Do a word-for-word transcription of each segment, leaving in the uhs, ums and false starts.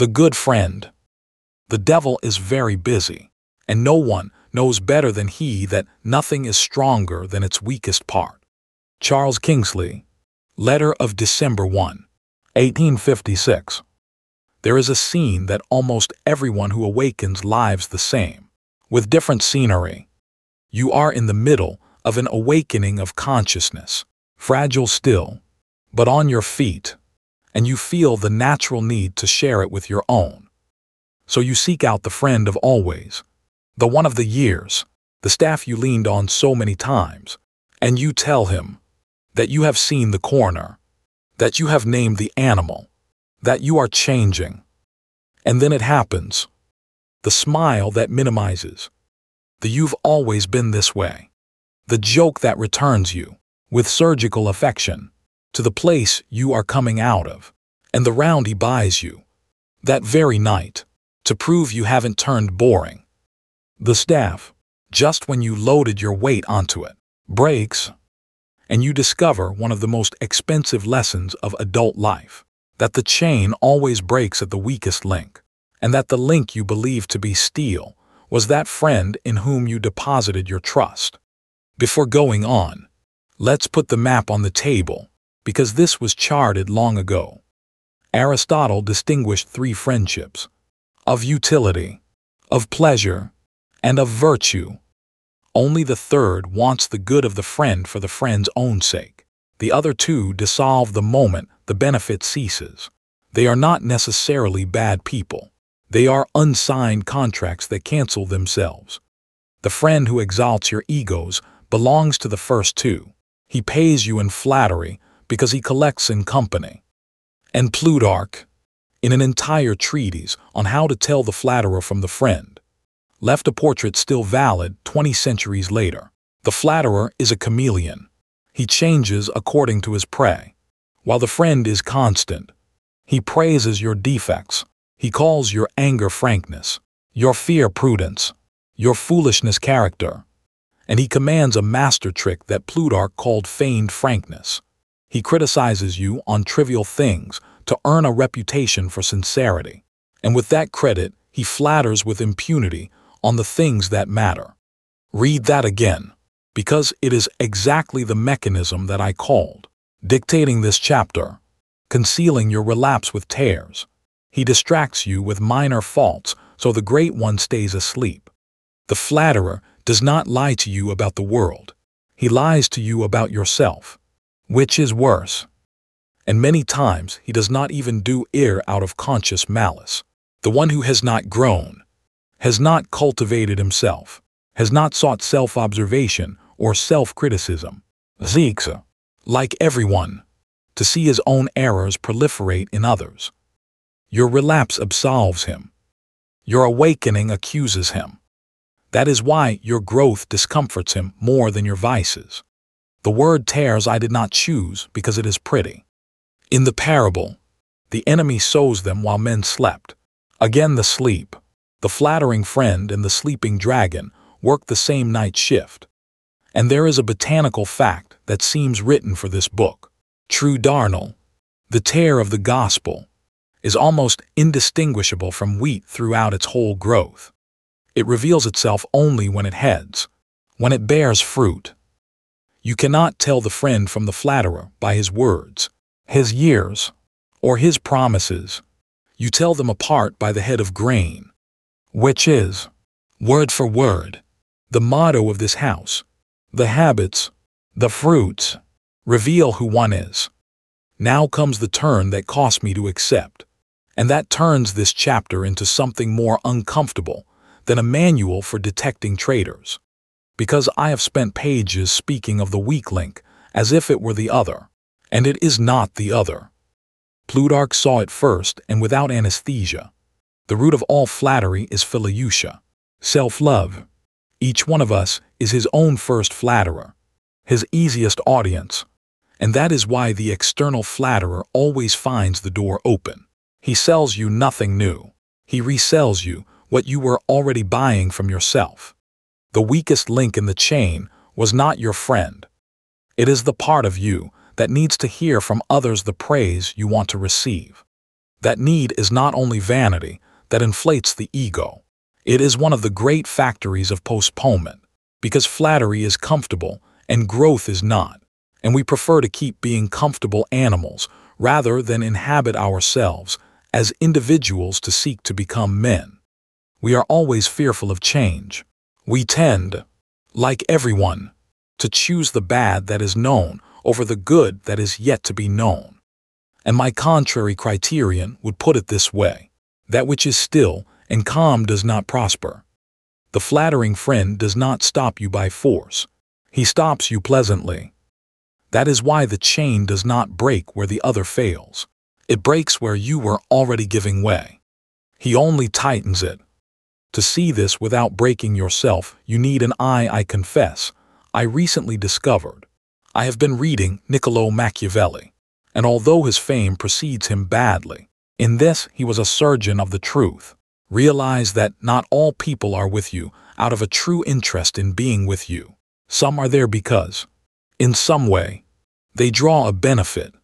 The good friend. The devil is very busy, and no one knows better than he that nothing is stronger than its weakest part. Charles Kingsley, Letter of December first, eighteen fifty-six. There is a scene that almost everyone who awakens lives the same, with different scenery. You are in the middle of an awakening of consciousness, fragile still, but on your feet, and you feel the natural need to share it with your own. So you seek out the friend of always, the one of the years, the staff you leaned on so many times, and you tell him that you have seen the corner, that you have named the animal, that you are changing. And then it happens. The smile that minimizes. The "you've always been this way." The joke that returns you, with surgical affection, to the place you are coming out of, and the round he buys you, that very night, to prove you haven't turned boring. The staff, just when you loaded your weight onto it, breaks, and you discover one of the most expensive lessons of adult life, that the chain always breaks at the weakest link, and that the link you believed to be steel was that friend in whom you deposited your trust. Before going on, let's put the map on the table, because this was charted long ago. Aristotle distinguished three friendships: of utility, of pleasure, and of virtue. Only the third wants the good of the friend for the friend's own sake. The other two dissolve the moment the benefit ceases. They are not necessarily bad people. They are unsigned contracts that cancel themselves. The friend who exalts your egos belongs to the first two. He pays you in flattery because he collects in company. And Plutarch, in an entire treatise on how to tell the flatterer from the friend, left a portrait still valid twenty centuries later. The flatterer is a chameleon. He changes according to his prey, while the friend is constant. He praises your defects. He calls your anger frankness, your fear prudence, your foolishness character, and he commands a master trick that Plutarch called feigned frankness. He criticizes you on trivial things to earn a reputation for sincerity, and with that credit he flatters with impunity on the things that matter. Read that again, because it is exactly the mechanism that I called, dictating this chapter, concealing your relapse with tears. He distracts you with minor faults so the great one stays asleep. The flatterer does not lie to you about the world. He lies to you about yourself, which is worse. And many times he does not even do it out of conscious malice. The one who has not grown, has not cultivated himself, has not sought self-observation or self-criticism, seeks, like everyone, to see his own errors proliferate in others. Your relapse absolves him. Your awakening accuses him. That is why your growth discomforts him more than your vices. The word tares I did not choose because it is pretty. In the parable, the enemy sows them while men slept. Again the sleep, the flattering friend and the sleeping dragon work the same night shift. And there is a botanical fact that seems written for this book. True darnel, the tare of the gospel, is almost indistinguishable from wheat throughout its whole growth. It reveals itself only when it heads, when it bears fruit. You cannot tell the friend from the flatterer by his words, his years, or his promises. You tell them apart by the head of grain, which is, word for word, the motto of this house. The habits, the fruits, reveal who one is. Now comes the turn that cost me to accept, and that turns this chapter into something more uncomfortable than a manual for detecting traitors. Because I have spent pages speaking of the weak link as if it were the other, and it is not the other. Plutarch saw it first and without anesthesia. The root of all flattery is philautia, self-love. Each one of us is his own first flatterer, his easiest audience, and that is why the external flatterer always finds the door open. He sells you nothing new. He resells you what you were already buying from yourself. The weakest link in the chain was not your friend. It is the part of you that needs to hear from others the praise you want to receive. That need is not only vanity that inflates the ego. It is one of the great factories of postponement, because flattery is comfortable and growth is not, and we prefer to keep being comfortable animals rather than inhabit ourselves as individuals to seek to become men. We are always fearful of change. We tend, like everyone, to choose the bad that is known over the good that is yet to be known. And my contrary criterion would put it this way: that which is still and calm does not prosper. The flattering friend does not stop you by force. He stops you pleasantly. That is why the chain does not break where the other fails. It breaks where you were already giving way. He only tightens it. To see this without breaking yourself, you need an eye. I confess, I recently discovered. I have been reading Niccolo Machiavelli, and although his fame precedes him badly, in this he was a surgeon of the truth. Realize that not all people are with you out of a true interest in being with you. Some are there because, in some way, they draw a benefit.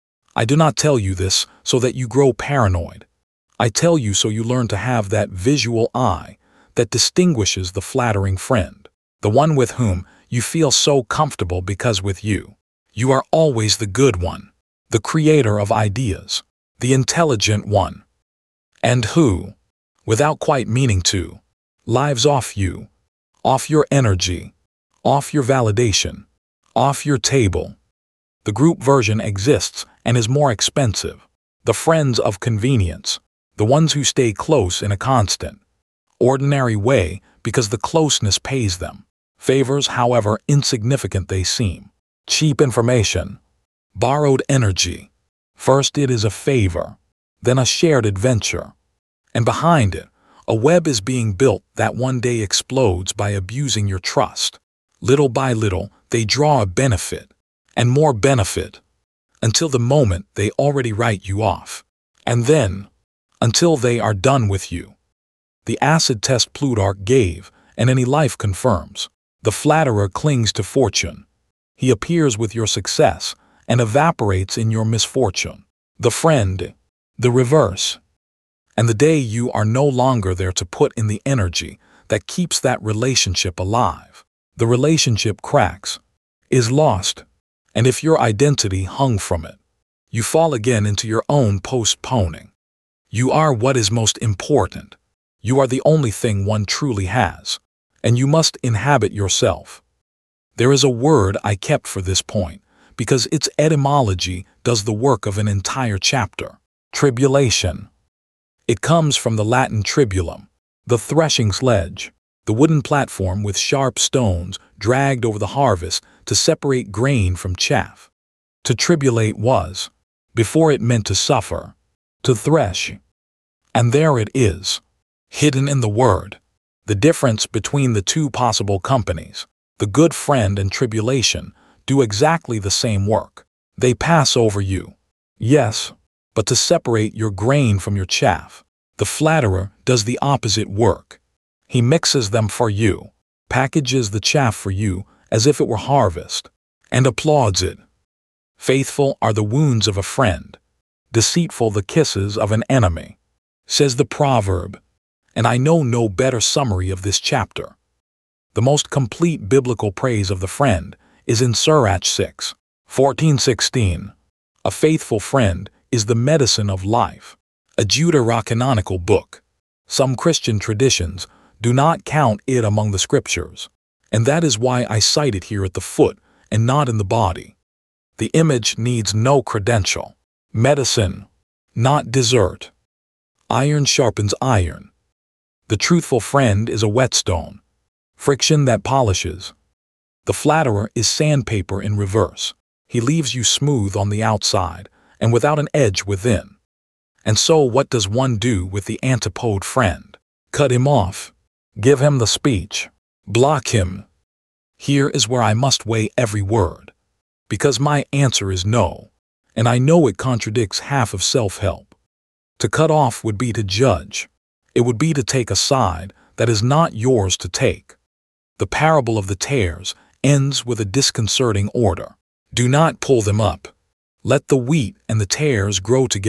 I do not tell you this so that you grow paranoid. I tell you so you learn to have that visual eye that distinguishes the flattering friend, the one with whom you feel so comfortable because with you, you are always the good one, the creator of ideas, the intelligent one, and who, without quite meaning to, lives off you, off your energy, off your validation, off your table. The group version exists and is more expensive. The friends of convenience, the ones who stay close in a constant, ordinary way because the closeness pays them favors, however insignificant they seem. Cheap information, borrowed energy. First it is a favor, then a shared adventure, and behind it, a web is being built that one day explodes by abusing your trust. Little by little, they draw a benefit, and more benefit, until the moment they already write you off. And then, until they are done with you. The acid test Plutarch gave, and any life confirms. The flatterer clings to fortune. He appears with your success and evaporates in your misfortune. The friend, the reverse. And the day you are no longer there to put in the energy that keeps that relationship alive, the relationship cracks, is lost, and if your identity hung from it, you fall again into your own postponing. You are what is most important. You are the only thing one truly has, and you must inhabit yourself. There is a word I kept for this point, because its etymology does the work of an entire chapter: tribulation. It comes from the Latin tribulum, the threshing sledge, the wooden platform with sharp stones dragged over the harvest to separate grain from chaff. To tribulate was, before it meant to suffer, to thresh. And there it is, hidden in the word, the difference between the two possible companies. The good friend and tribulation do exactly the same work. They pass over you, yes, but to separate your grain from your chaff. The flatterer does the opposite work. He mixes them for you, packages the chaff for you as if it were harvest, and applauds it. Faithful are the wounds of a friend, deceitful the kisses of an enemy, says the proverb, and I know no better summary of this chapter. The most complete biblical praise of the friend is in Sirach six, fourteen sixteen. A faithful friend is the medicine of life, a Deuterocanonical book. Some Christian traditions do not count it among the scriptures, and that is why I cite it here at the foot and not in the body. The image needs no credential. Medicine, not dessert. Iron sharpens iron. The truthful friend is a whetstone, friction that polishes. The flatterer is sandpaper in reverse. He leaves you smooth on the outside and without an edge within. And so what does one do with the antipode friend? Cut him off. Give him the speech. Block him. Here is where I must weigh every word, because my answer is no, and I know it contradicts half of self-help. To cut off would be to judge. It would be to take a side that is not yours to take. The parable of the tares ends with a disconcerting order. Do not pull them up. Let the wheat and the tares grow together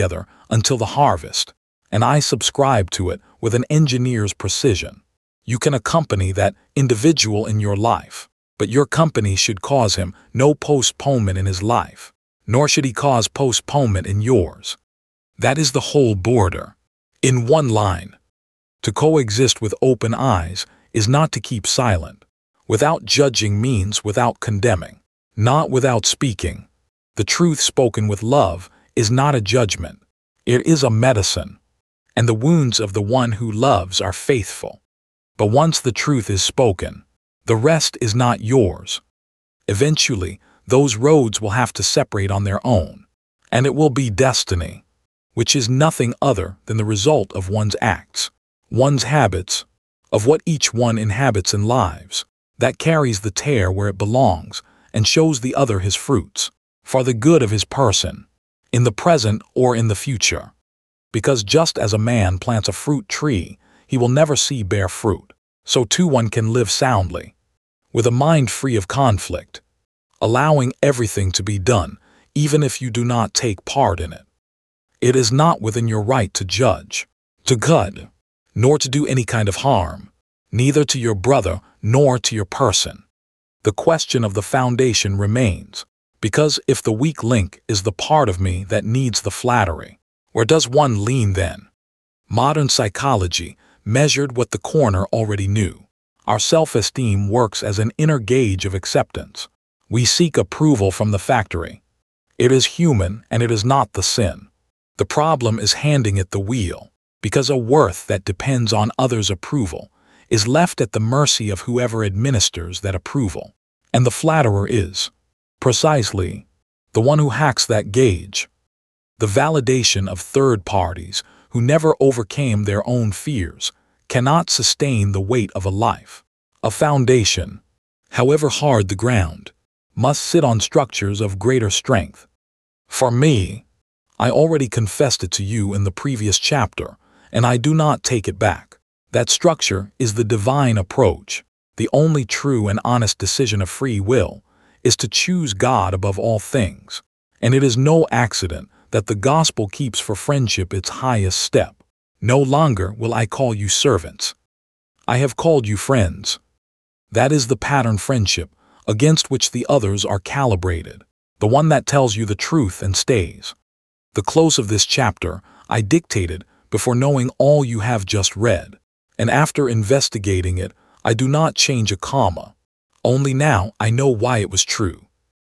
until the harvest, and I subscribe to it with an engineer's precision. You can accompany that individual in your life, but your company should cause him no postponement in his life, nor should he cause postponement in yours. That is the whole border. In one line. To coexist with open eyes is not to keep silent. Without judging means without condemning, not without speaking. The truth spoken with love is not a judgment. It is a medicine, and the wounds of the one who loves are faithful. But once the truth is spoken, the rest is not yours. Eventually, those roads will have to separate on their own, and it will be destiny, which is nothing other than the result of one's acts, one's habits, of what each one inhabits in lives, that carries the tare where it belongs and shows the other his fruits, for the good of his person, in the present or in the future. Because just as a man plants a fruit tree, he will never see bear fruit, so too one can live soundly, with a mind free of conflict, allowing everything to be done, even if you do not take part in it. It is not within your right to judge, to cut, nor to do any kind of harm, neither to your brother nor to your person. The question of the foundation remains, because if the weak link is the part of me that needs the flattery, where does one lean then? Modern psychology measured what the corner already knew. Our self-esteem works as an inner gauge of acceptance. We seek approval from the factory. It is human and it is not the sin. The problem is handing it the wheel, because a worth that depends on others' approval is left at the mercy of whoever administers that approval. And the flatterer is, precisely, the one who hacks that gauge. The validation of third parties who never overcame their own fears cannot sustain the weight of a life. A foundation, however hard the ground, must sit on structures of greater strength. For me, I already confessed it to you in the previous chapter, and I do not take it back. That structure is the divine approach. The only true and honest decision of free will is to choose God above all things, and it is no accident that the gospel keeps for friendship its highest step. No longer will I call you servants. I have called you friends. That is the pattern friendship against which the others are calibrated, the one that tells you the truth and stays. The close of this chapter I dictated before knowing all you have just read, and after investigating it, I do not change a comma. Only now I know why it was true.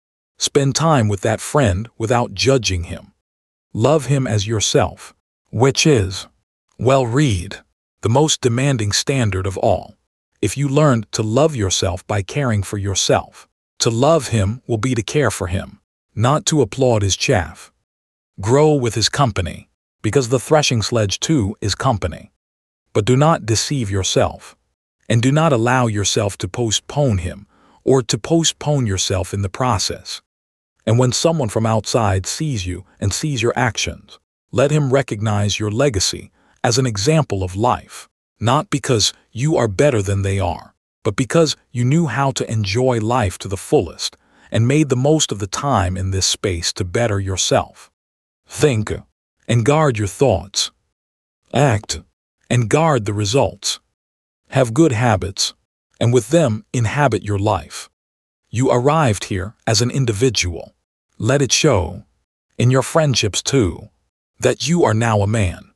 Spend time with that friend without judging him. Love him as yourself, which is, well, read, the most demanding standard of all. If you learned to love yourself by caring for yourself, to love him will be to care for him, not to applaud his chaff. Grow with his company, because the threshing sledge too is company. But do not deceive yourself, and do not allow yourself to postpone him or to postpone yourself in the process. And when someone from outside sees you and sees your actions, let him recognize your legacy as an example of life, not because you are better than they are, but because you knew how to enjoy life to the fullest and made the most of the time in this space to better yourself. Think and guard your thoughts. Act and guard the results. Have good habits, and with them inhabit your life. You arrived here as an individual. Let it show, in your friendships too, that you are now a man.